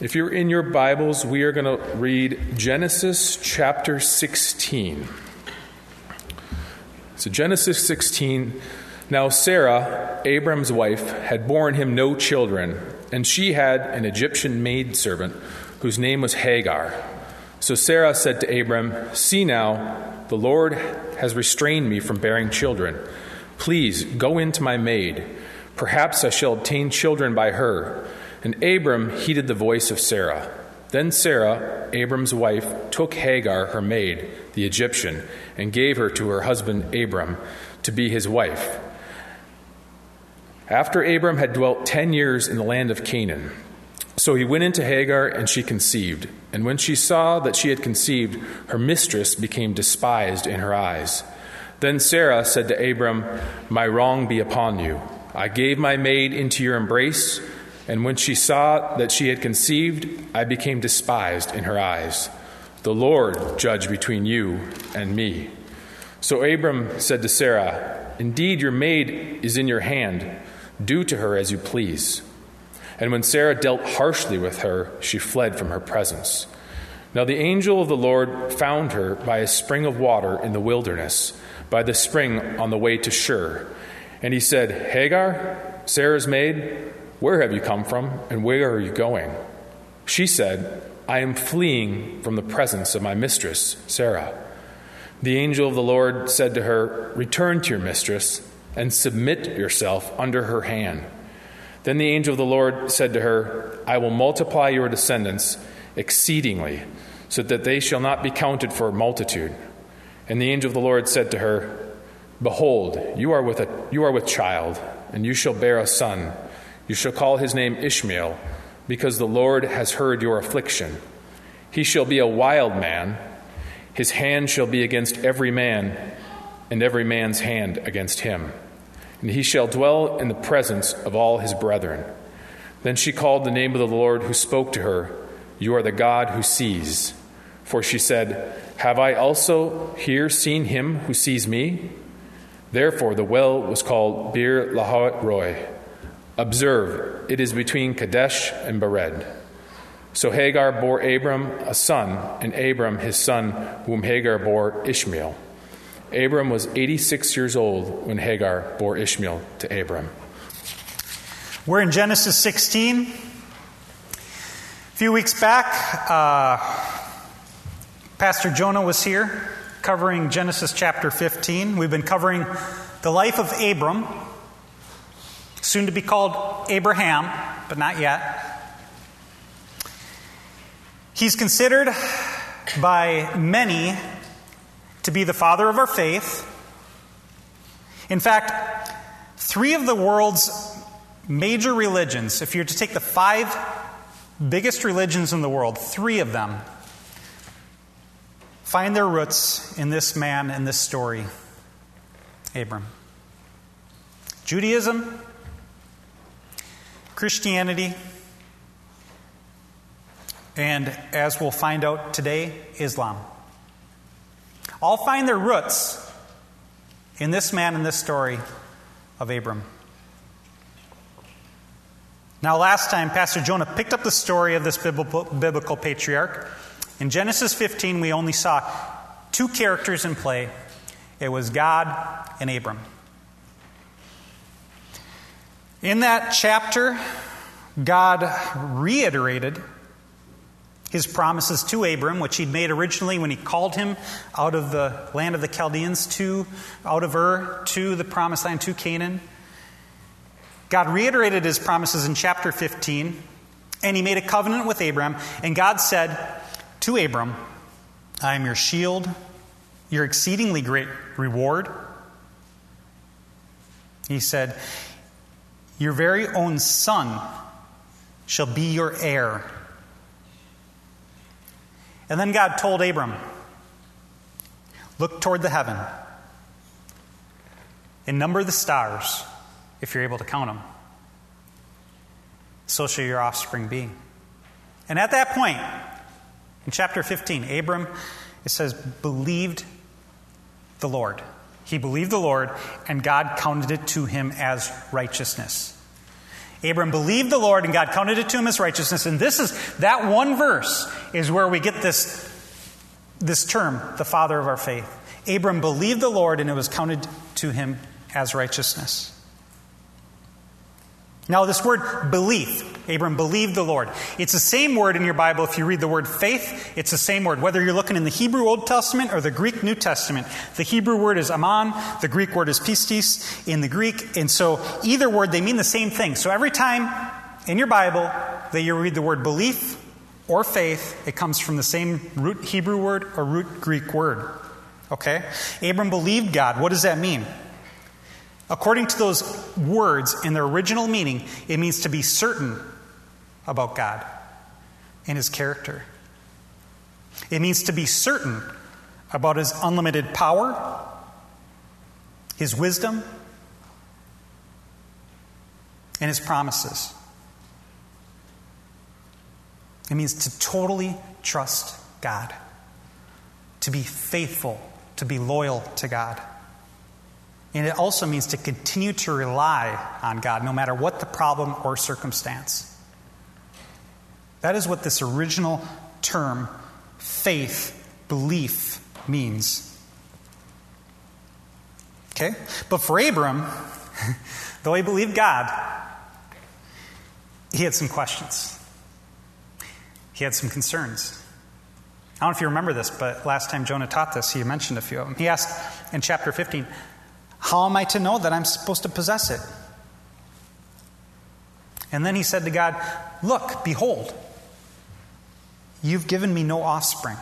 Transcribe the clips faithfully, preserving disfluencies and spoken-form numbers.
If you're in your Bibles, we are going to read Genesis chapter sixteen. So Genesis sixteen, now Sarah, Abram's wife, had borne him no children, and she had an Egyptian maidservant whose name was Hagar. So Sarah said to Abram, "See now, the Lord has restrained me from bearing children. Please go into my maid. Perhaps I shall obtain children by her." And Abram heeded the voice of Sarah. Then Sarah, Abram's wife, took Hagar, her maid, the Egyptian, and gave her to her husband Abram to be his wife. After Abram had dwelt ten years in the land of Canaan, so he went into Hagar, and she conceived. And when she saw that she had conceived, her mistress became despised in her eyes. Then Sarah said to Abram, "My wrong be upon you. I gave my maid into your embrace, and when she saw that she had conceived, I became despised in her eyes. The Lord judge between you and me." So Abram said to Sarah, "Indeed, your maid is in your hand. Do to her as you please." And when Sarah dealt harshly with her, she fled from her presence. Now the angel of the Lord found her by a spring of water in the wilderness, by the spring on the way to Shur. And he said, "Hagar, Sarah's maid, where have you come from, and where are you going?" She said, "I am fleeing from the presence of my mistress, Sarah." The angel of the Lord said to her, "Return to your mistress, and submit yourself under her hand." Then the angel of the Lord said to her, "I will multiply your descendants exceedingly, so that they shall not be counted for multitude." And the angel of the Lord said to her, "Behold, you are with a you are with child, and you shall bear a son. You shall call his name Ishmael, because the Lord has heard your affliction. He shall be a wild man. His hand shall be against every man, and every man's hand against him. And he shall dwell in the presence of all his brethren." Then she called the name of the Lord who spoke to her, "You are the God who sees." For she said, "Have I also here seen him who sees me?" Therefore the well was called Bir Lahot Roi. Observe, it is between Kadesh and Bered. So Hagar bore Abram a son, and Abram his son, whom Hagar bore Ishmael. Abram was eighty-six years old when Hagar bore Ishmael to Abram. We're in Genesis sixteen. A few weeks back, uh, Pastor Jonah was here covering Genesis chapter fifteen. We've been covering the life of Abram, soon to be called Abraham, but not yet. He's considered by many to be the father of our faith. In fact, three of the world's major religions, if you're to take the five biggest religions in the world, three of them find their roots in this man and this story, Abram. Judaism, Christianity, and as we'll find out today, Islam. All find their roots in this man and this story of Abram. Now, last time, Pastor Jonah picked up the story of this biblical, biblical patriarch. In Genesis fifteen, we only saw two characters in play. It was God and Abram. In that chapter, God reiterated his promises to Abram, which he'd made originally when he called him out of the land of the Chaldeans to, out of Ur, to the promised land, to Canaan. God reiterated his promises in chapter fifteen, and he made a covenant with Abram, and God said to Abram, "I am your shield, your exceedingly great reward." He said, "Your very own son shall be your heir." And then God told Abram, "Look toward the heaven and number the stars, if you're able to count them. So shall your offspring be." And at that point, in chapter fifteen, Abram, it says, believed the Lord. He believed the Lord, and God counted it to him as righteousness. Abram believed the Lord, and God counted it to him as righteousness. And this is, that one verse is where we get this, this term, the father of our faith. Abram believed the Lord, and it was counted to him as righteousness. Now, this word belief, Abram believed the Lord. It's the same word in your Bible. If you read the word faith, it's the same word. Whether you're looking in the Hebrew Old Testament or the Greek New Testament, the Hebrew word is aman, the Greek word is pistis in the Greek. And so either word, they mean the same thing. So every time in your Bible that you read the word belief or faith, it comes from the same root Hebrew word or root Greek word. Okay? Abram believed God. What does that mean? According to those words in their original meaning, it means to be certain about God and his character. It means to be certain about his unlimited power, his wisdom, and his promises. It means to totally trust God, to be faithful, to be loyal to God. And it also means to continue to rely on God no matter what the problem or circumstance. That is what this original term, faith, belief, means. Okay? But for Abram, though he believed God, he had some questions. He had some concerns. I don't know if you remember this, but last time Jonah taught this, he mentioned a few of them. He asked in chapter fifteen, how am I to know that I'm supposed to possess it? And then he said to God, look, behold, you've given me no offspring.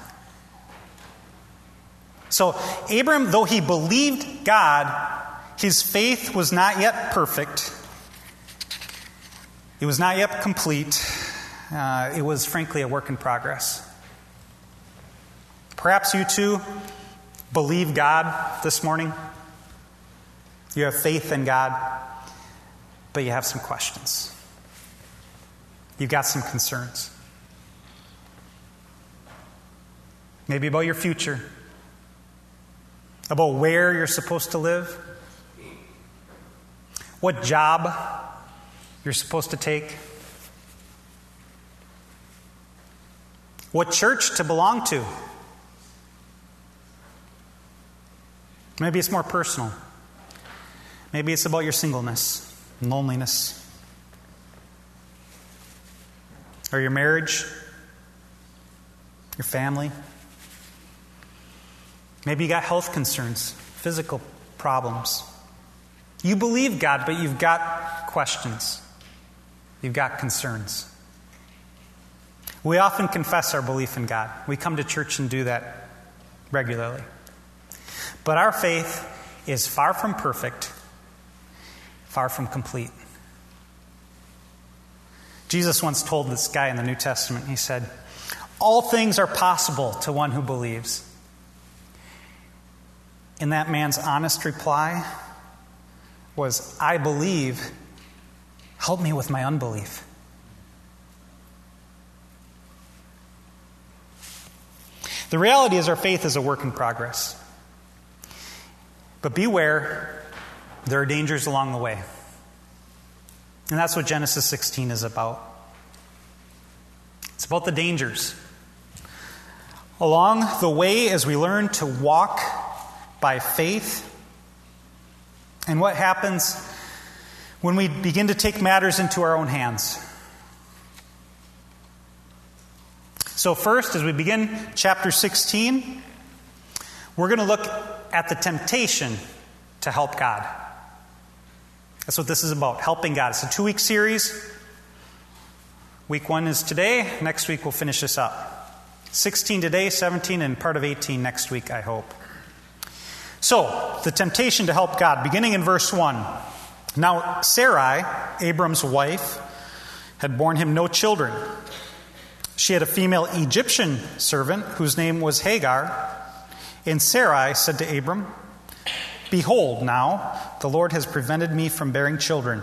So Abram, though he believed God, his faith was not yet perfect. It was not yet complete. Uh, it was frankly a work in progress. Perhaps you too believe God this morning. You have faith in God, but you have some questions. You've got some concerns. Maybe about your future, about where you're supposed to live, what job you're supposed to take, what church to belong to. Maybe it's more personal. Maybe it's about your singleness, loneliness, or your marriage, your family. Maybe you got health concerns, physical problems. You believe God, but you've got questions. You've got concerns. We often confess our belief in God. We come to church and do that regularly. But our faith is far from perfect, far from complete. Jesus once told this guy in the New Testament, he said, all things are possible to one who believes. And that man's honest reply was, I believe, help me with my unbelief. The reality is our faith is a work in progress. But beware, there are dangers along the way. And that's what Genesis sixteen is about. It's about the dangers. Along the way, as we learn to walk by faith, and what happens when we begin to take matters into our own hands. So first, as we begin chapter sixteen, we're going to look at the temptation to help God. That's what this is about, helping God. It's a two-week series. Week one is today. Next week we'll finish this up. sixteen today, seventeen, and part of eighteen next week, I hope. So, the temptation to help God, beginning in verse one. Now, Sarai, Abram's wife, had borne him no children. She had a female Egyptian servant whose name was Hagar. And Sarai said to Abram, behold, now the Lord has prevented me from bearing children.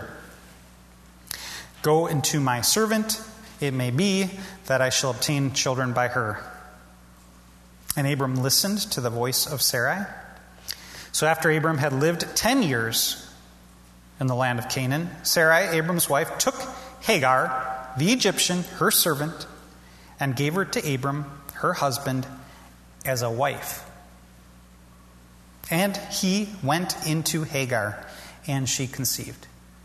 Go into my servant. It may be that I shall obtain children by her. And Abram listened to the voice of Sarai. So after Abram had lived ten years, in the land of Canaan, Sarai, Abram's wife, took Hagar, the Egyptian, her servant, and gave her to Abram, her husband, as a wife. And he went into Hagar, and she conceived.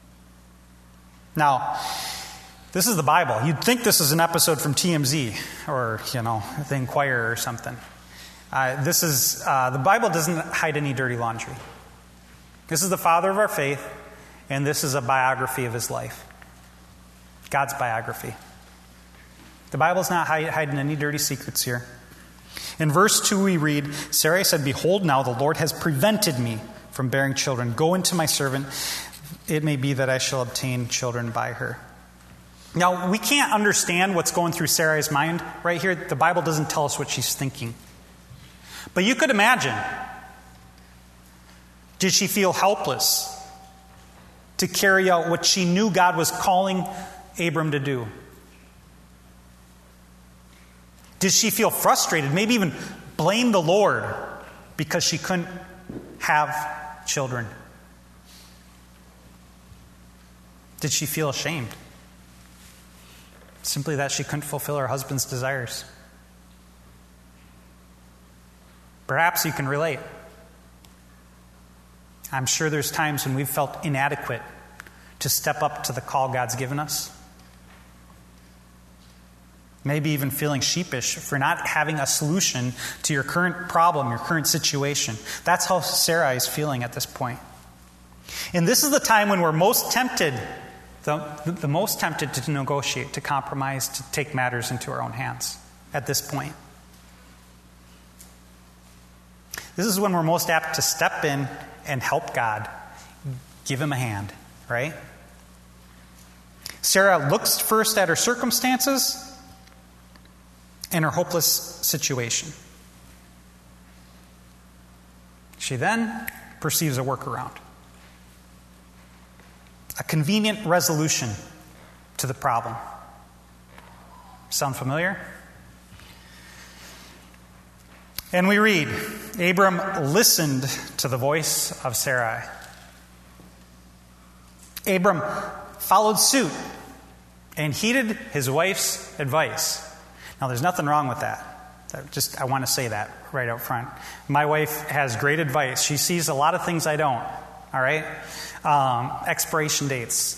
Now, this is the Bible. You'd think this is an episode from T M Z or, you know, the Inquirer or something. Uh, this is, uh, the Bible doesn't hide any dirty laundry. This is the father of our faith, and this is a biography of his life. God's biography. The Bible's not hide, hiding any dirty secrets here. In verse two we read, Sarai said, "Behold, now the Lord has prevented me from bearing children. Go into my servant. It may be that I shall obtain children by her." Now, we can't understand what's going through Sarai's mind right here. The Bible doesn't tell us what she's thinking. But you could imagine. Did she feel helpless to carry out what she knew God was calling Abram to do? Did she feel frustrated, maybe even blame the Lord because she couldn't have children? Did she feel ashamed? Simply that she couldn't fulfill her husband's desires. Perhaps you can relate. I'm sure there's times when we've felt inadequate to step up to the call God's given us. Maybe even feeling sheepish for not having a solution to your current problem, your current situation. That's how Sarah is feeling at this point. And this is the time when we're most tempted, the, the most tempted to negotiate, to compromise, to take matters into our own hands at this point. This is when we're most apt to step in and help God. Give him a hand, right? Sarah looks first at her circumstances and her hopeless situation. She then perceives a workaround, a convenient resolution to the problem. Sound familiar? And we read, Abram listened to the voice of Sarai. Abram followed suit and heeded his wife's advice. Now, there's nothing wrong with that. Just, I want to say that right up front. My wife has great advice. She sees a lot of things I don't. All right? Um, expiration dates.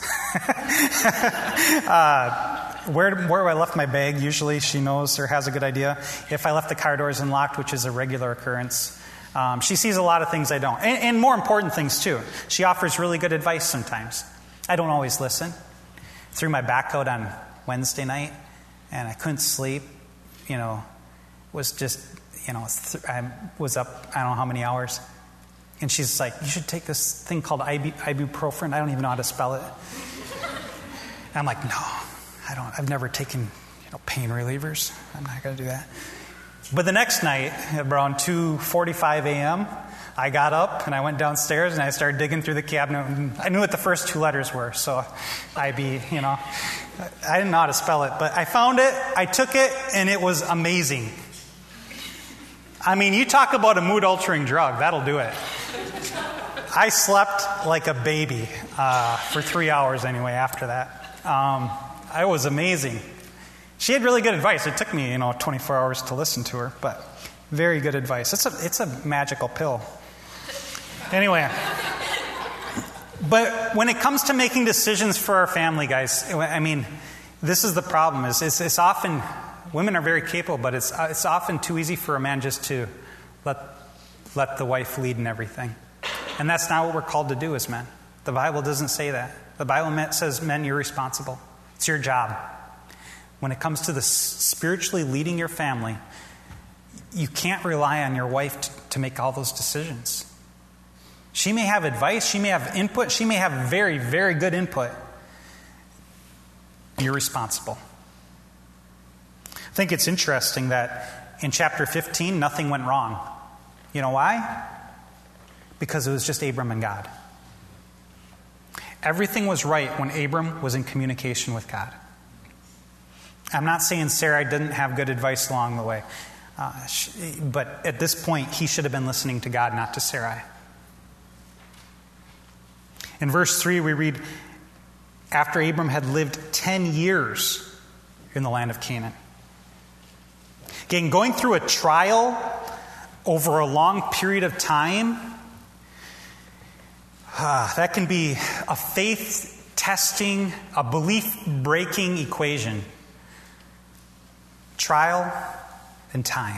uh, where, where I left my bag, usually she knows or has a good idea. If I left the car doors unlocked, which is a regular occurrence. Um, she sees a lot of things I don't. And, and more important things, too. She offers really good advice sometimes. I don't always listen. Threw my back out on Wednesday night, and I couldn't sleep. You know, was just, you know, I was up, I don't know how many hours. And she's like, you should take this thing called ibuprofen. I don't even know how to spell it. And I'm like, no, I don't. I've never taken, you know, pain relievers. I'm not going to do that. But the next night, around two forty-five a.m., I got up and I went downstairs and I started digging through the cabinet. And I knew what the first two letters were, so I B, you know. I didn't know how to spell it, but I found it, I took it, and it was amazing. I mean, you talk about a mood-altering drug, that'll do it. I slept like a baby uh, for three hours anyway after that. Um, it was amazing. She had really good advice. It took me, you know, twenty-four hours to listen to her, but very good advice. It's a, it's a magical pill. Anyway, but when it comes to making decisions for our family, guys, I mean, this is the problem. Is it's, it's often, women are very capable, but it's it's often too easy for a man just to let let the wife lead in everything. And that's not what we're called to do as men. The Bible doesn't say that. The Bible says, men, you're responsible. It's your job. When it comes to the spiritually leading your family, you can't rely on your wife to, to make all those decisions. She may have advice, she may have input, she may have very, very good input. You're responsible. I think it's interesting that in chapter fifteen, nothing went wrong. You know why? Because it was just Abram and God. Everything was right when Abram was in communication with God. I'm not saying Sarai didn't have good advice along the way. Uh, she, but at this point, he should have been listening to God, not to Sarai. In verse three, we read, after Abram had lived ten years in the land of Canaan. Again, going through a trial over a long period of time, uh, that can be a faith-testing, a belief-breaking equation. Trial and time.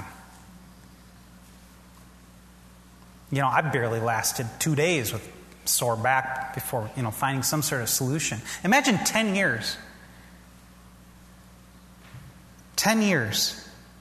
You know, I barely lasted two days with sore back before, you know, finding some sort of solution. Imagine ten years. ten years.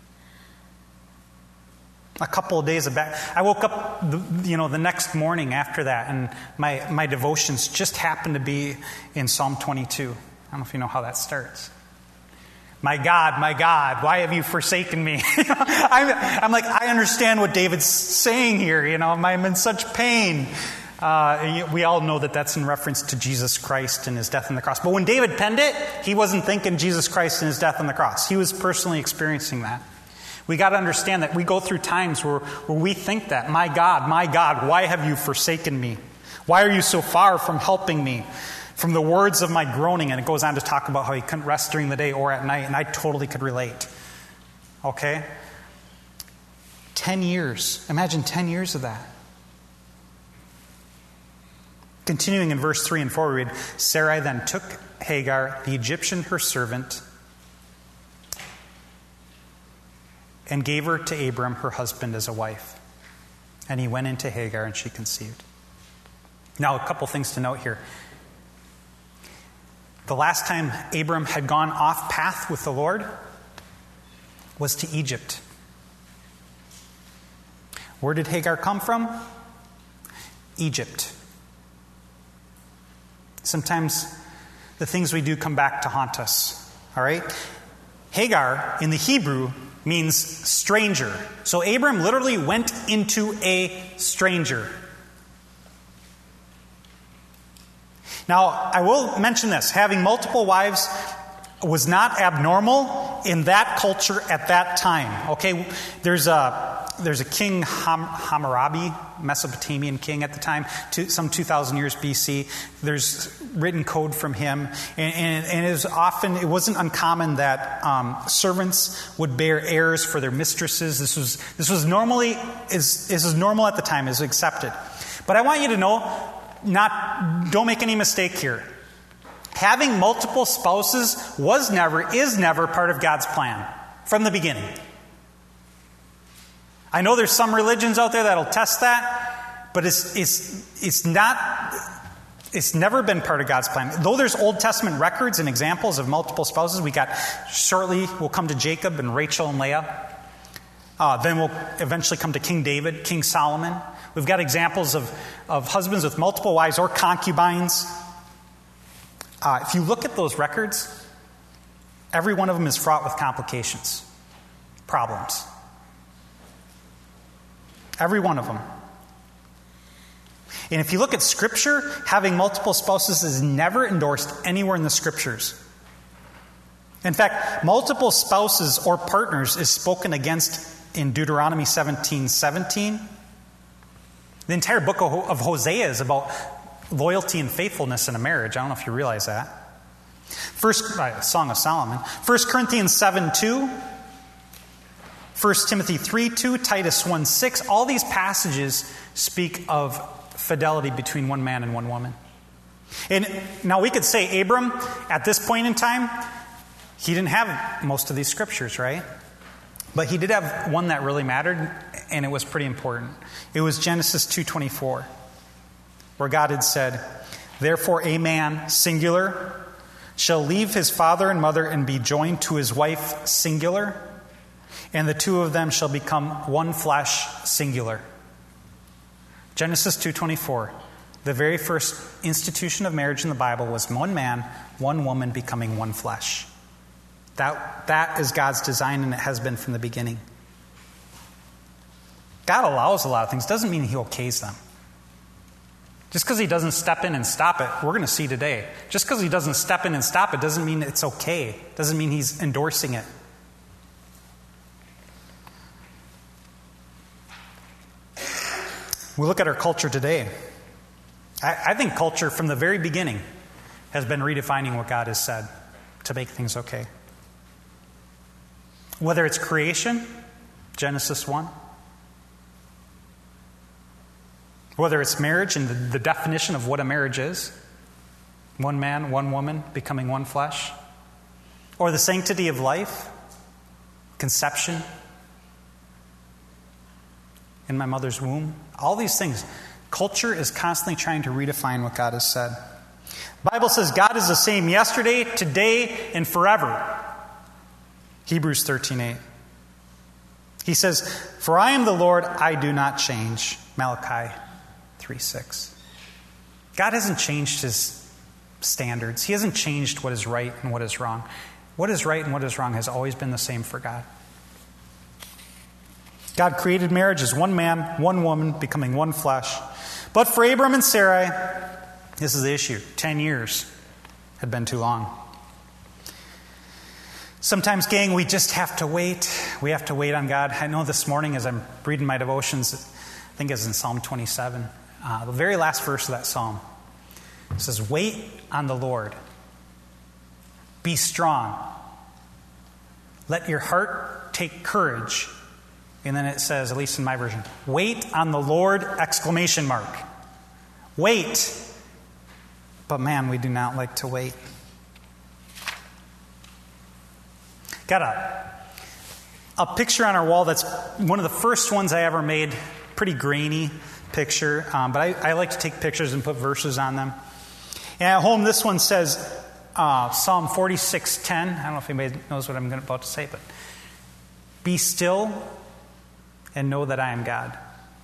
A couple of days of back. I woke up, the, you know, the next morning after that, and my, my devotions just happened to be in Psalm twenty-two. I don't know if you know how that starts. My God, my God, why have you forsaken me? I'm, I'm like, I understand what David's saying here. You know, I'm in such pain. Uh, we all know that that's in reference to Jesus Christ and his death on the cross. But when David penned it, he wasn't thinking Jesus Christ and his death on the cross. He was personally experiencing that. We got to understand that we go through times where, where we think that, my God, my God, why have you forsaken me? Why are you so far from helping me? From the words of my groaning, and it goes on to talk about how he couldn't rest during the day or at night, and I totally could relate. Okay? Ten years. Imagine ten years of that. Continuing in verse three and four, we read, Sarai then took Hagar, the Egyptian, her servant, and gave her to Abram, her husband, as a wife. And he went into Hagar, and she conceived. Now, a couple things to note here. The last time Abram had gone off path with the Lord was to Egypt. Where did Hagar come from? Egypt. Sometimes the things we do come back to haunt us. All right? Hagar, in the Hebrew, means stranger. So Abram literally went into a stranger. Now, I will mention this. Having multiple wives was not abnormal in that culture at that time. Okay, there's a, there's a king, Ham, Hammurabi, Mesopotamian king at the time, two, some two thousand years B C. There's written code from him. And, and, and it was often, it wasn't uncommon that um, servants would bear heirs for their mistresses. This was, this was normally, is, this was normal at the time, is accepted. But I want you to know, Not, don't make any mistake here. Having multiple spouses was never, is never part of God's plan from the beginning. I know there's some religions out there that'll test that, but it's it's it's not. It's never been part of God's plan. Though there's Old Testament records and examples of multiple spouses, we got shortly we'll come to Jacob and Rachel and Leah. Uh, then we'll eventually come to King David, King Solomon. We've got examples of, of husbands with multiple wives or concubines. Uh, if you look at those records, every one of them is fraught with complications, problems. Every one of them. And if you look at Scripture, having multiple spouses is never endorsed anywhere in the Scriptures. In fact, multiple spouses or partners is spoken against in Deuteronomy seventeen seventeen. The entire book of Hosea is about loyalty and faithfulness in a marriage. I don't know if you realize that. First, uh, Song of Solomon. First Corinthians seven two. First Timothy three two. Titus one six. All these passages speak of fidelity between one man and one woman. And now we could say Abram, at this point in time, he didn't have most of these scriptures, right? But he did have one that really mattered, and it was pretty important. It was Genesis two twenty-four, where God had said, "Therefore a man, singular, shall leave his father and mother and be joined to his wife, singular, and the two of them shall become one flesh, singular." Genesis two twenty-four, the very first institution of marriage in the Bible was one man, one woman becoming one flesh. That, that is God's design, and it has been from the beginning. God allows a lot of things. Doesn't mean he okays them. Just because he doesn't step in and stop it, we're going to see today. Just because he doesn't step in and stop it doesn't mean it's okay. Doesn't mean he's endorsing it. We look at our culture today. I, I think culture from the very beginning has been redefining what God has said to make things okay. Whether it's creation, Genesis one, whether it's marriage and the, the definition of what a marriage is, one man, one woman becoming one flesh, or the sanctity of life, conception in my mother's womb, all these things. Culture is constantly trying to redefine what God has said. The Bible says God is the same yesterday, today, and forever. Hebrews thirteen eight. He says, "For I am the Lord, I do not change." Malachi three six. God hasn't changed his standards. He hasn't changed what is right and what is wrong. What is right and what is wrong has always been the same for God. God created marriage as one man, one woman, becoming one flesh. But for Abram and Sarai, this is the issue. Ten years had been too long. Sometimes, gang, we just have to wait. We have to wait on God. I know this morning as I'm reading my devotions, I think it's in Psalm twenty-seven, uh, the very last verse of that psalm. It says, "Wait on the Lord. Be strong. Let your heart take courage." And then it says, at least in my version, "Wait on the Lord!" Exclamation mark. Wait. But man, we do not like to wait. Got a, a picture on our wall that's one of the first ones I ever made. Pretty grainy picture. Um, but I, I like to take pictures and put verses on them. And at home, this one says uh, Psalm forty-six ten. I don't know if anybody knows what I'm about to say, but "Be still and know that I am God."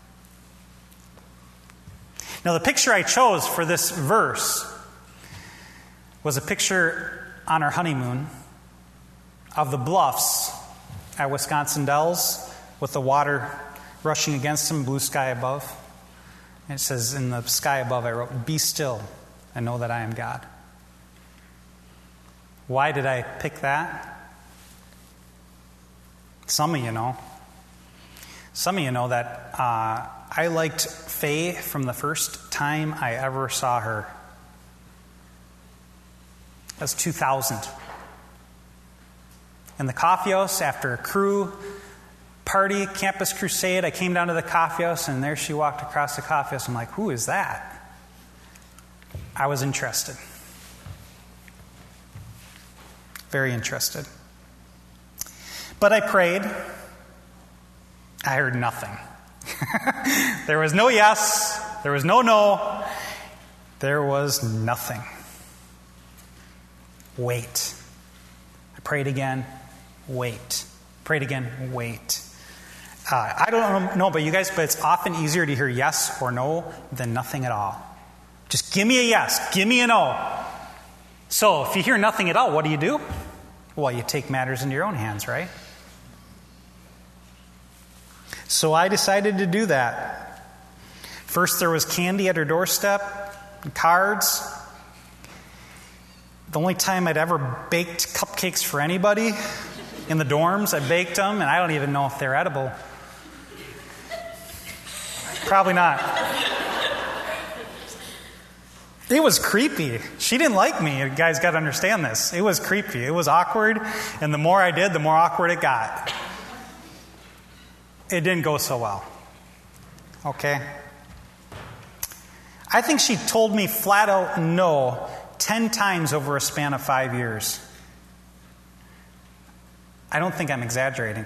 Now, the picture I chose for this verse was a picture on our honeymoon of the bluffs at Wisconsin Dells with the water rushing against them, blue sky above. And it says, in the sky above, I wrote, "Be still and know that I am God." Why did I pick that? Some of you know. Some of you know that uh, I liked Faye from the first time I ever saw her. That was two thousand. In the coffee house, after a crew party, campus crusade, I came down to the coffee house, and there she walked across the coffee house. I'm like, who is that? I was interested. Very interested. But I prayed. I heard nothing. There was no yes. There was no no. There was nothing. Wait. I prayed again. Wait. Prayed again. Wait. Uh, I don't know about you guys, but it's often easier to hear yes or no than nothing at all. Just give me a yes. Give me a no. So if you hear nothing at all, what do you do? Well, you take matters into your own hands, right? So I decided to do that. First, there was candy at her doorstep, cards. The only time I'd ever baked cupcakes for anybody in the dorms, I baked them, and I don't even know if they're edible. Probably not. It was creepy. She didn't like me. You guys got to understand this. It was creepy. It was awkward, and the more I did, the more awkward it got. It didn't go so well. Okay? I think she told me flat out no ten times over a span of five years. I don't think I'm exaggerating.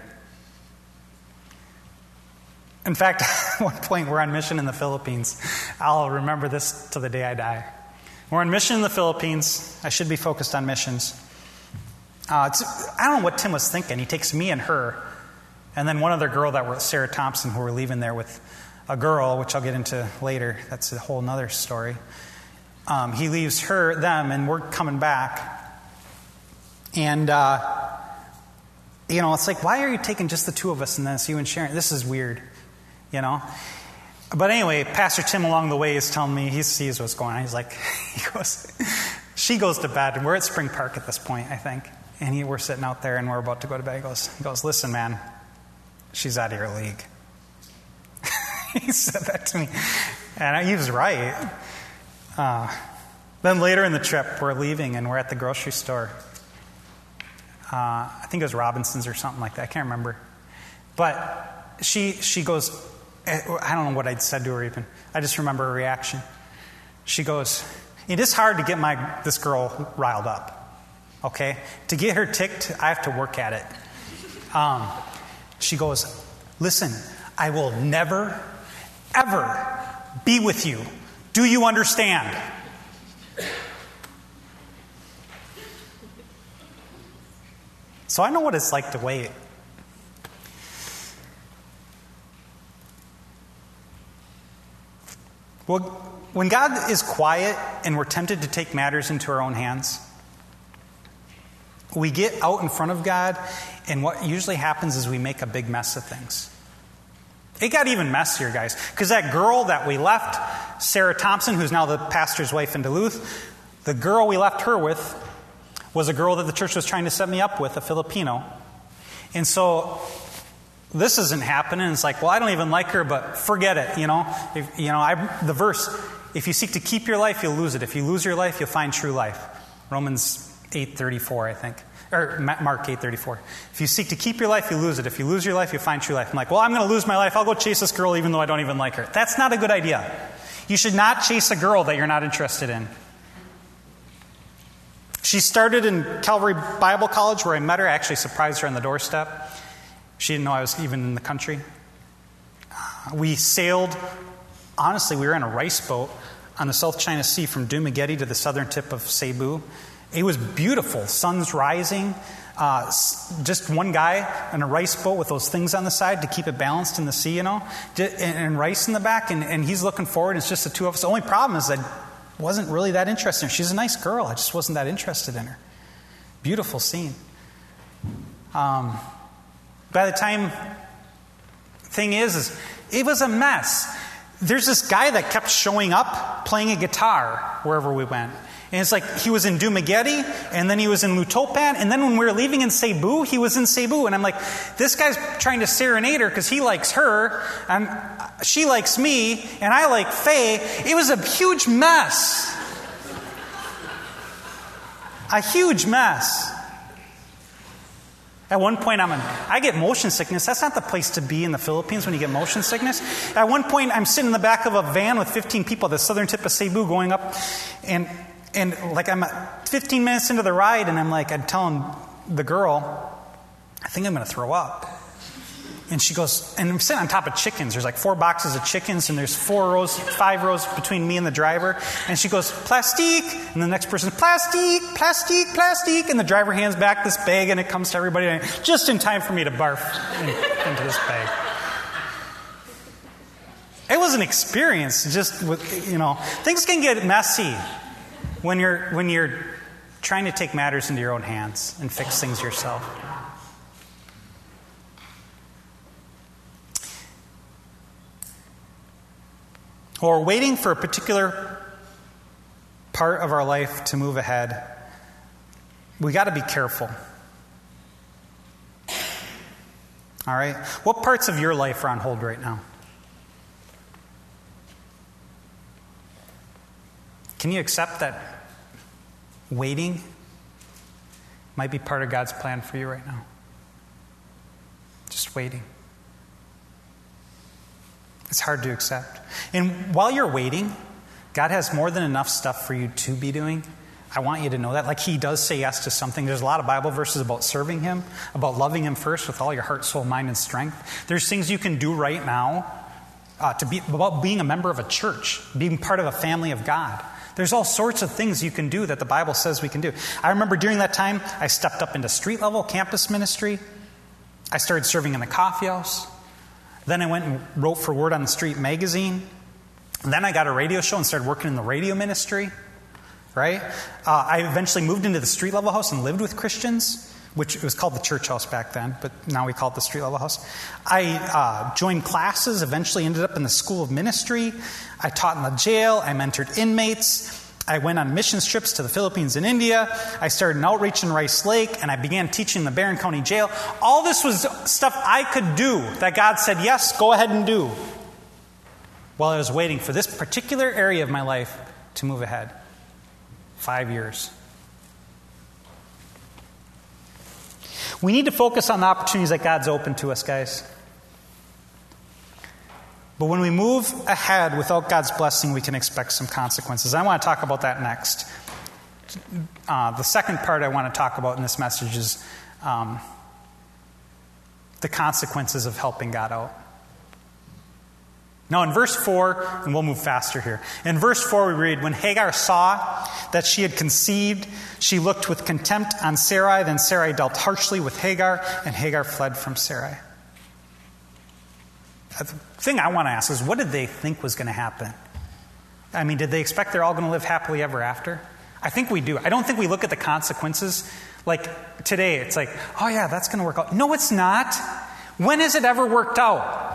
In fact, at one point we're on mission in the Philippines. I'll remember this till the day I die. We're on mission in the Philippines. I should be focused on missions. Uh, it's, I don't know what Tim was thinking. He takes me and her, and then one other girl that were Sarah Thompson, who were leaving there with a girl, which I'll get into later. That's a whole other story. Um, he leaves her, them, and we're coming back. And, uh, you know, it's like, why are you taking just the two of us and then it's you and Sharon? This is weird, you know? But anyway, Pastor Tim along the way is telling me, he sees what's going on. He's like, he goes, she goes to bed, and we're at Spring Park at this point, I think. And he, we're sitting out there, and we're about to go to bed. He goes, he goes, listen, man, she's out of your league. He said that to me. And he was right. Uh, then later in the trip, we're leaving and we're at the grocery store. Uh, I think it was Robinson's or something like that. I can't remember. But she she goes, I don't know what I'd said to her even. I just remember her reaction. She goes, it is hard to get my this girl riled up, okay? To get her ticked, I have to work at it. Um, she goes, listen, I will never, ever be with you. Do you understand? So I know what it's like to wait. Well, when God is quiet and we're tempted to take matters into our own hands, we get out in front of God, and what usually happens is we make a big mess of things. It got even messier, guys, because that girl that we left, Sarah Thompson, who's now the pastor's wife in Duluth, the girl we left her with was a girl that the church was trying to set me up with, a Filipino. And so this isn't happening. It's like, well, I don't even like her, but forget it, you know. If, you know, I, the verse, if you seek to keep your life, you'll lose it. If you lose your life, you'll find true life. Romans eight thirty-four, I think. Or Mark eight thirty-four. If you seek to keep your life, you lose it. If you lose your life, you'll find true life. I'm like, well, I'm going to lose my life. I'll go chase this girl even though I don't even like her. That's not a good idea. You should not chase a girl that you're not interested in. She started in Calvary Bible College where I met her. I actually surprised her on the doorstep. She didn't know I was even in the country. We sailed, honestly, we were in a rice boat on the South China Sea from Dumaguete to the southern tip of Cebu. It was beautiful. Sun's rising. Uh, just one guy in a rice boat with those things on the side to keep it balanced in the sea, you know, and, and rice in the back, and, and he's looking forward. It's just the two of us. The only problem is that I wasn't really that interested in her. She's a nice girl. I just wasn't that interested in her. Beautiful scene. Um, by the time, thing is, is it was a mess. There's this guy that kept showing up playing a guitar wherever we went. And it's like he was in Dumaguete, and then he was in Lutopan, and then when we were leaving in Cebu, he was in Cebu. And I'm like, this guy's trying to serenade her because he likes her, and she likes me, and I like Faye. It was a huge mess. A huge mess. At one point, I'm in, I get motion sickness. That's not the place to be in the Philippines when you get motion sickness. At one point, I'm sitting in the back of a van with fifteen people at the southern tip of Cebu going up, and And like I'm fifteen minutes into the ride, and I'm like, I'm telling the girl, I think I'm going to throw up. And she goes, and I'm sitting on top of chickens. There's like four boxes of chickens, and there's four rows, five rows between me and the driver. And she goes, plastique. And the next person's, plastique, plastique, plastique. And the driver hands back this bag, and it comes to everybody, and just in time for me to barf in, into this bag. It was an experience, just with, you know, things can get messy. When you're when you're trying to take matters into your own hands and fix things yourself. Or waiting for a particular part of our life to move ahead, we got to be careful. All right? What parts of your life are on hold right now? Can you accept that waiting might be part of God's plan for you right now? Just waiting. It's hard to accept. And while you're waiting, God has more than enough stuff for you to be doing. I want you to know that. Like He does say yes to something. There's a lot of Bible verses about serving Him, about loving Him first with all your heart, soul, mind, and strength. There's things you can do right now uh, to be about being a member of a church, being part of a family of God. There's all sorts of things you can do that the Bible says we can do. I remember during that time, I stepped up into street-level campus ministry. I started serving in the coffee house. Then I went and wrote for Word on the Street magazine. And then I got a radio show and started working in the radio ministry. Right? Uh, I eventually moved into the street-level house and lived with Christians, which it was called the church house back then, but now we call it the street-level house. I uh, joined classes, eventually ended up in the school of ministry. I taught in the jail. I mentored inmates. I went on missions trips to the Philippines and India. I started an outreach in Rice Lake, and I began teaching in the Barron County Jail. All this was stuff I could do that God said, yes, go ahead and do, while I was waiting for this particular area of my life to move ahead. Five years. We need to focus on the opportunities that God's opened to us, guys. But when we move ahead without God's blessing, we can expect some consequences. I want to talk about that next. Uh, the second part I want to talk about in this message is um, the consequences of helping God out. Now in verse four, and we'll move faster here. In verse four we read, when Hagar saw that she had conceived, she looked with contempt on Sarai. Then Sarai dealt harshly with Hagar, and Hagar fled from Sarai. The thing I want to ask is, what did they think was going to happen? I mean, did they expect they're all going to live happily ever after? I think we do. I don't think we look at the consequences. Like today, it's like, oh yeah, that's going to work out. No, it's not. When has it ever worked out?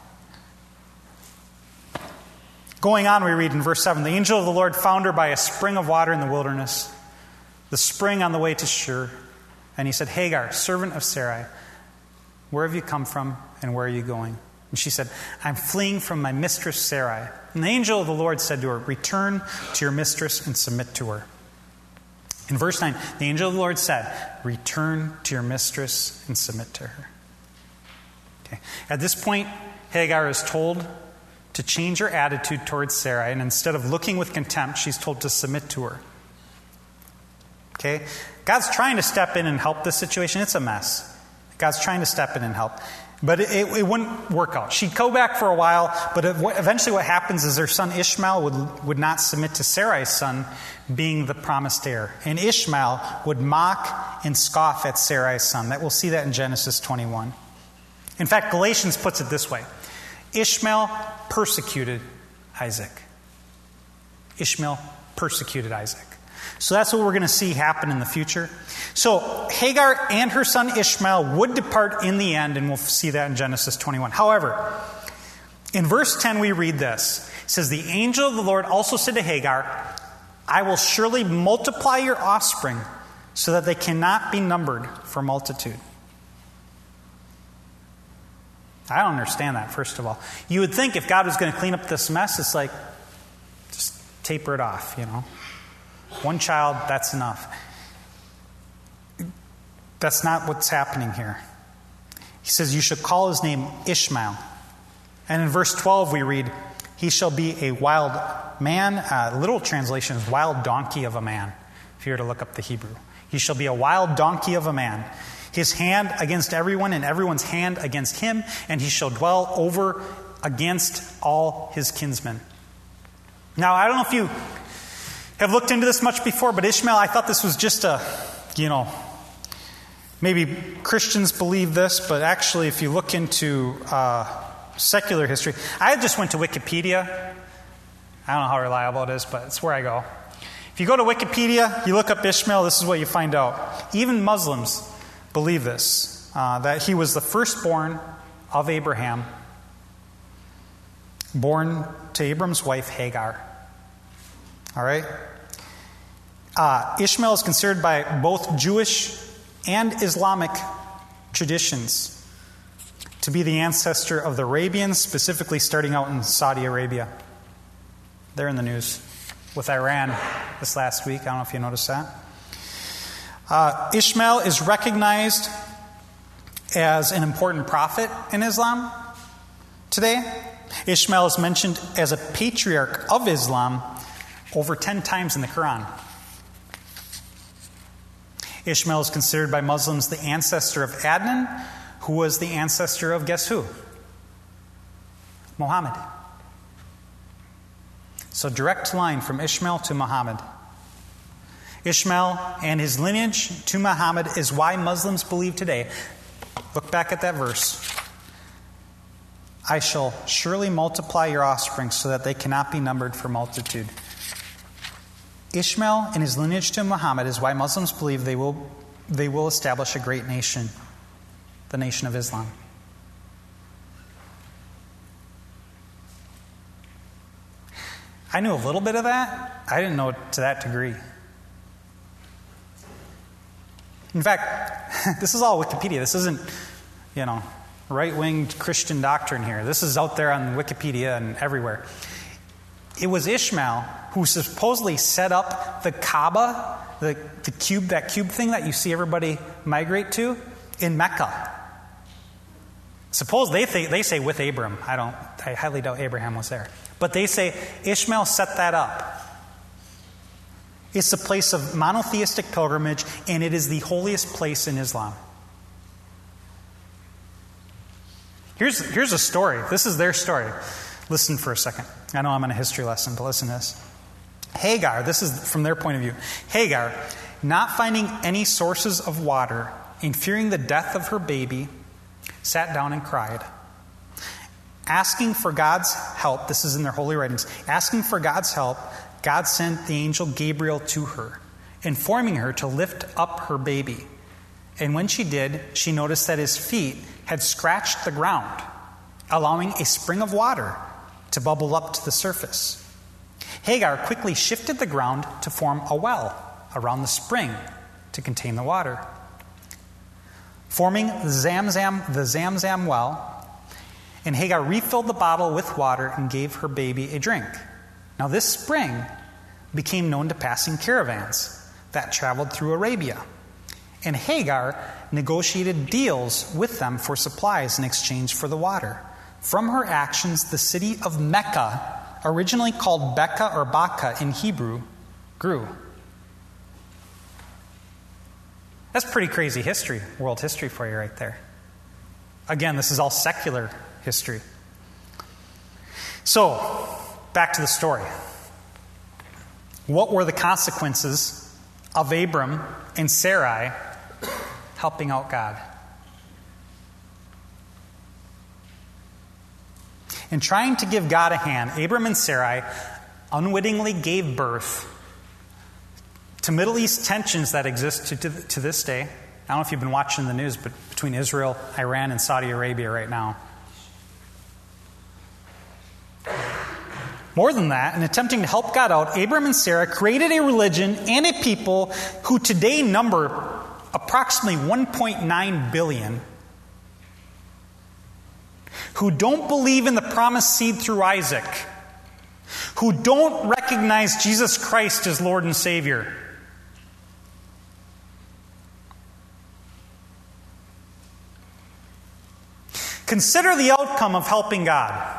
Going on, we read in verse seven, the angel of the Lord found her by a spring of water in the wilderness, the spring on the way to Shur. And he said, Hagar, servant of Sarai, where have you come from and where are you going? And she said, I'm fleeing from my mistress Sarai. And the angel of the Lord said to her, return to your mistress and submit to her. In verse nine, the angel of the Lord said, return to your mistress and submit to her. Okay. At this point, Hagar is told to change her attitude towards Sarai, and instead of looking with contempt, she's told to submit to her. Okay? God's trying to step in and help this situation. It's a mess. God's trying to step in and help. But it, it, it wouldn't work out. She'd go back for a while, but it, eventually what happens is her son Ishmael would, would not submit to Sarai's son being the promised heir. And Ishmael would mock and scoff at Sarai's son. That we'll see that in Genesis twenty-one. In fact, Galatians puts it this way. Ishmael persecuted Isaac. Ishmael persecuted Isaac. So that's what we're going to see happen in the future. So Hagar and her son Ishmael would depart in the end, and we'll see that in Genesis twenty-one. However, in verse ten we read this. It says, the angel of the Lord also said to Hagar, I will surely multiply your offspring so that they cannot be numbered for multitude. I don't understand that, first of all. You would think if God was going to clean up this mess, it's like, just taper it off, you know. One child, that's enough. That's not what's happening here. He says, you should call his name Ishmael. And in verse twelve we read, he shall be a wild man. Uh, literal translation is wild donkey of a man, if you were to look up the Hebrew. He shall be a wild donkey of a man. His hand against everyone, and everyone's hand against him, and he shall dwell over against all his kinsmen. Now, I don't know if you have looked into this much before, but Ishmael, I thought this was just a, you know, maybe Christians believe this, but actually if you look into uh, secular history, I just went to Wikipedia. I don't know how reliable it is, but it's where I go. If you go to Wikipedia, you look up Ishmael, this is what you find out. Even Muslims believe this, uh, that he was the firstborn of Abraham, born to Abram's wife Hagar. All right? Uh, Ishmael is considered by both Jewish and Islamic traditions to be the ancestor of the Arabians, specifically starting out in Saudi Arabia. They're in the news with Iran this last week. I don't know if you noticed that. Uh, Ishmael is recognized as an important prophet in Islam today. Ishmael is mentioned as a patriarch of Islam over ten times in the Quran. Ishmael is considered by Muslims the ancestor of Adnan, who was the ancestor of guess who? Muhammad. So direct line from Ishmael to Muhammad. Ishmael and his lineage to Muhammad is why Muslims believe today. Look back at that verse. I shall surely multiply your offspring so that they cannot be numbered for multitude. Ishmael and his lineage to Muhammad is why Muslims believe they will, they will establish a great nation, the nation of Islam. I knew a little bit of that. I didn't know it to that degree. In fact, this is all Wikipedia. This isn't, you know, right-wing Christian doctrine here. This is out there on Wikipedia and everywhere. It was Ishmael who supposedly set up the Kaaba, the, the cube, that cube thing that you see everybody migrate to, in Mecca. Suppose they th- they say with Abram. I don't. I highly doubt Abraham was there. But they say Ishmael set that up. It's a place of monotheistic pilgrimage, and it is the holiest place in Islam. Here's, here's a story. This is their story. Listen for a second. I know I'm in a history lesson, but listen to this. Hagar, this is from their point of view. Hagar, not finding any sources of water and fearing the death of her baby, sat down and cried. Asking for God's help, this is in their holy writings, asking for God's help, God sent the angel Gabriel to her, informing her to lift up her baby. And when she did, she noticed that his feet had scratched the ground, allowing a spring of water to bubble up to the surface. Hagar quickly shifted the ground to form a well around the spring to contain the water. Forming the Zamzam, the Zamzam well, and Hagar refilled the bottle with water and gave her baby a drink. Now this spring became known to passing caravans that traveled through Arabia. And Hagar negotiated deals with them for supplies in exchange for the water. From her actions, the city of Mecca, originally called Becca or Baka in Hebrew, grew. That's pretty crazy history, world history for you right there. Again, this is all secular history. So, back to the story. What were the consequences of Abram and Sarai helping out God? In trying to give God a hand, Abram and Sarai unwittingly gave birth to Middle East tensions that exist to, to, to this day. I don't know if you've been watching the news, but between Israel, Iran, and Saudi Arabia right now. More than that, in attempting to help God out, Abram and Sarah created a religion and a people who today number approximately one point nine billion, who don't believe in the promised seed through Isaac, who don't recognize Jesus Christ as Lord and Savior. Consider the outcome of helping God.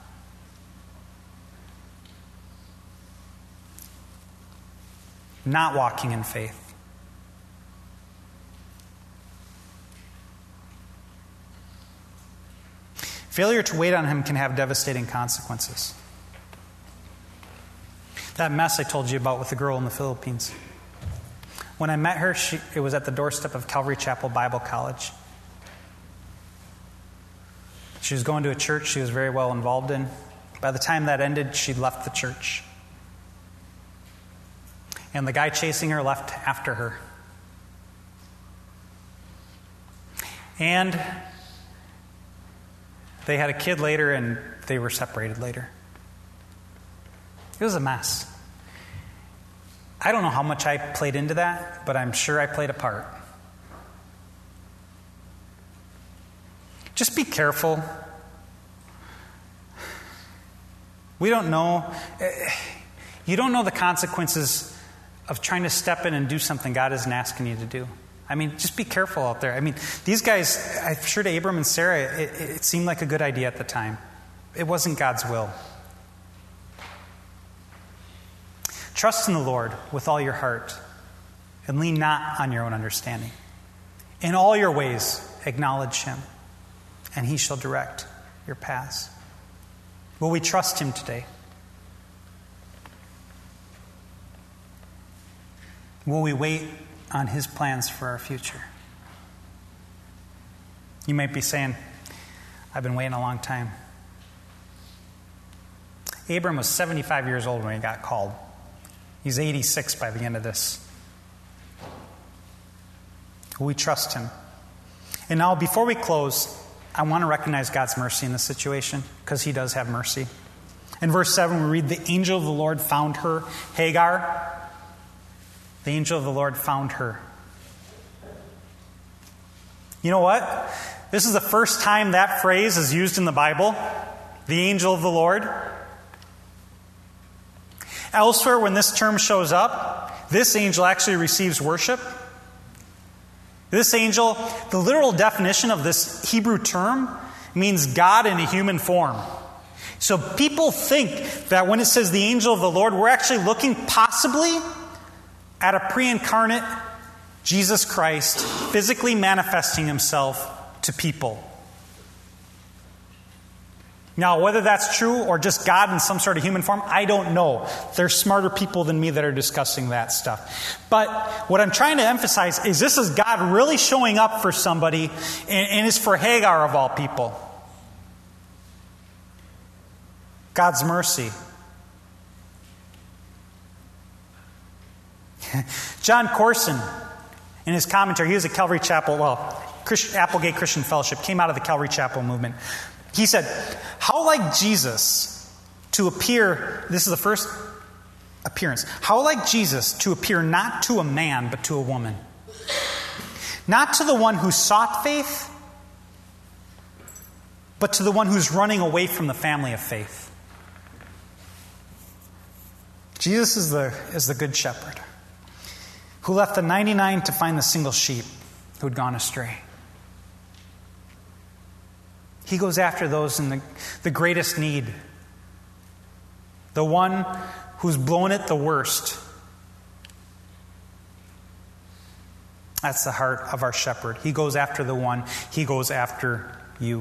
Not walking in faith. Failure to wait on Him can have devastating consequences. That mess I told you about with the girl in the Philippines. When I met her, she, it was at the doorstep of Calvary Chapel Bible College. She was going to a church she was very well involved in. By the time that ended, she'd left the church. And the guy chasing her left after her. And they had a kid later, and they were separated later. It was a mess. I don't know how much I played into that, but I'm sure I played a part. Just be careful. We don't know. You don't know the consequences of trying to step in and do something God isn't asking you to do. I mean, just be careful out there. I mean, these guys, I'm sure to Abram and Sarah, it, it seemed like a good idea at the time. It wasn't God's will. Trust in the Lord with all your heart and lean not on your own understanding. In all your ways, acknowledge Him, and He shall direct your paths. Will we trust Him today? Will we wait on His plans for our future? You might be saying, I've been waiting a long time. Abram was seventy-five years old when he got called. He's eighty-six by the end of this. Will we trust Him? And now, before we close, I want to recognize God's mercy in this situation, because He does have mercy. In verse seven, we read, the angel of the Lord found her, Hagar. The angel of the Lord found her. You know what? This is the first time that phrase is used in the Bible. The angel of the Lord. Elsewhere, when this term shows up, this angel actually receives worship. This angel, the literal definition of this Hebrew term means God in a human form. So people think that when it says the angel of the Lord, we're actually looking possibly at a pre-incarnate Jesus Christ physically manifesting himself to people. Now, whether that's true or just God in some sort of human form, I don't know. There's smarter people than me that are discussing that stuff. But what I'm trying to emphasize is this is God really showing up for somebody, and, and it's for Hagar of all people. God's mercy. John Corson, in his commentary, he was at Calvary Chapel, well, Christian, Applegate Christian Fellowship, came out of the Calvary Chapel movement. He said, how like Jesus to appear, this is the first appearance, how like Jesus to appear not to a man, but to a woman. Not to the one who sought faith, but to the one who's running away from the family of faith. Jesus is the, is the good shepherd who left the ninety-nine to find the single sheep who had gone astray. He goes after those in the, the greatest need. The one who's blown it the worst. That's the heart of our shepherd. He goes after the one. He goes after you.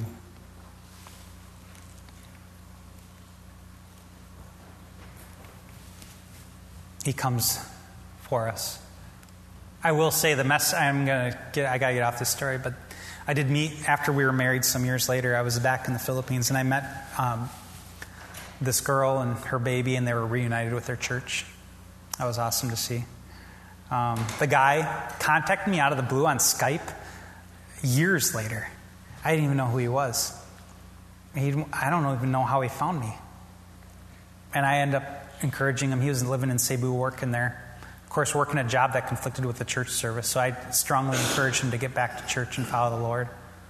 He comes for us. I will say the mess. I'm gonna get. I gotta get off this story, but I did meet after we were married some years later. I was back in the Philippines, and I met um, this girl and her baby, and they were reunited with their church. That was awesome to see. Um, the guy contacted me out of the blue on Skype years later. I didn't even know who he was. He, I don't even know how he found me. And I ended up encouraging him. He was living in Cebu, working there. Of course, working a job that conflicted with the church service. So I strongly encouraged him to get back to church and follow the Lord.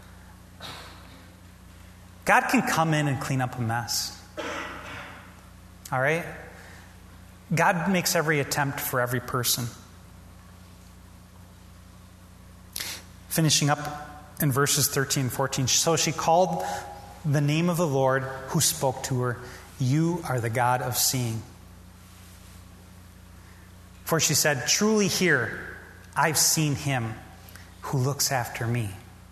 God can come in and clean up a mess. All right? God makes every attempt for every person. Finishing up in verses thirteen and fourteen. So she called the name of the Lord who spoke to her, "You are the God of seeing." For she said, "Truly here, I've seen him who looks after me."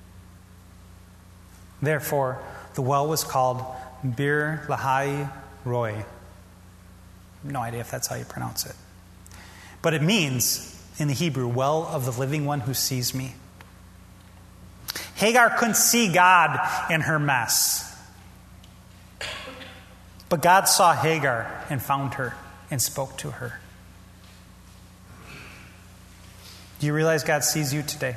Therefore, the well was called Bir Lahai Roi. No idea if that's how you pronounce it. But it means, in the Hebrew, well of the living one who sees me. Hagar couldn't see God in her mess. But God saw Hagar and found her and spoke to her. Do you realize God sees you today?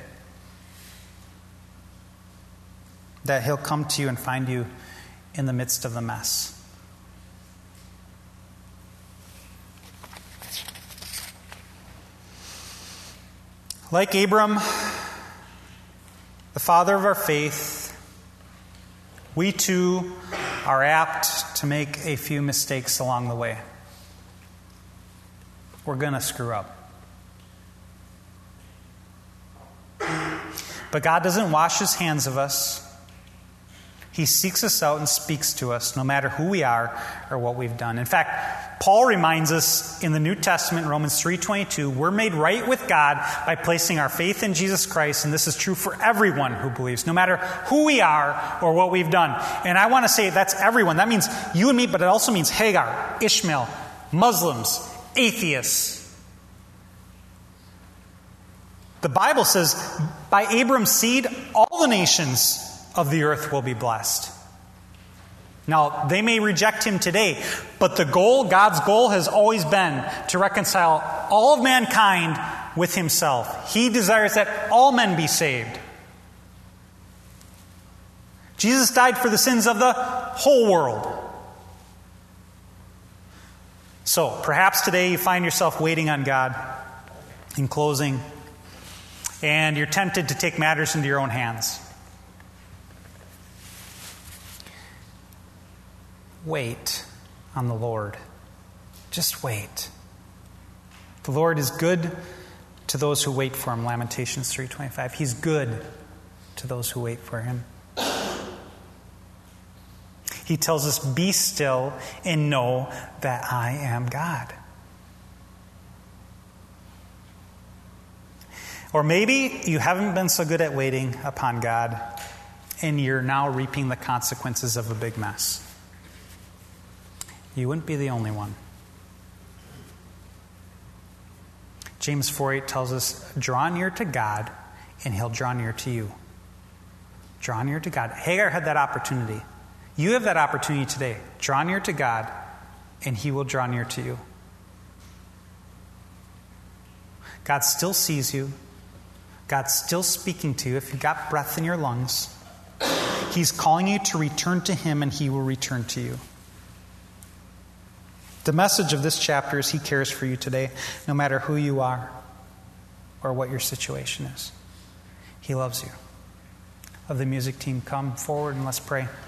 That he'll come to you and find you in the midst of the mess. Like Abram, the father of our faith, we too are apt to make a few mistakes along the way. We're going to screw up. But God doesn't wash his hands of us. He seeks us out and speaks to us, no matter who we are or what we've done. In fact, Paul reminds us in the New Testament, Romans three twenty-two, we're made right with God by placing our faith in Jesus Christ, and this is true for everyone who believes, no matter who we are or what we've done. And I want to say that's everyone. That means you and me, but it also means Hagar, Ishmael, Muslims, atheists. The Bible says, by Abram's seed, all the nations of the earth will be blessed. Now, they may reject him today, but the goal, God's goal, has always been to reconcile all of mankind with himself. He desires that all men be saved. Jesus died for the sins of the whole world. So, perhaps today you find yourself waiting on God. In closing, and you're tempted to take matters into your own hands. Wait on the Lord. Just wait. The Lord is good to those who wait for him, Lamentations three twenty-five. He's good to those who wait for him. He tells us, be still and know that I am God. Or maybe you haven't been so good at waiting upon God, and you're now reaping the consequences of a big mess. You wouldn't be the only one. James four eight tells us, draw near to God, and he'll draw near to you. Draw near to God. Hagar had that opportunity. You have that opportunity today. Draw near to God, and he will draw near to you. God still sees you. God's still speaking to you. If you've got breath in your lungs, he's calling you to return to him, and he will return to you. The message of this chapter is he cares for you today, no matter who you are or what your situation is. He loves you. Of the music team, come forward and let's pray.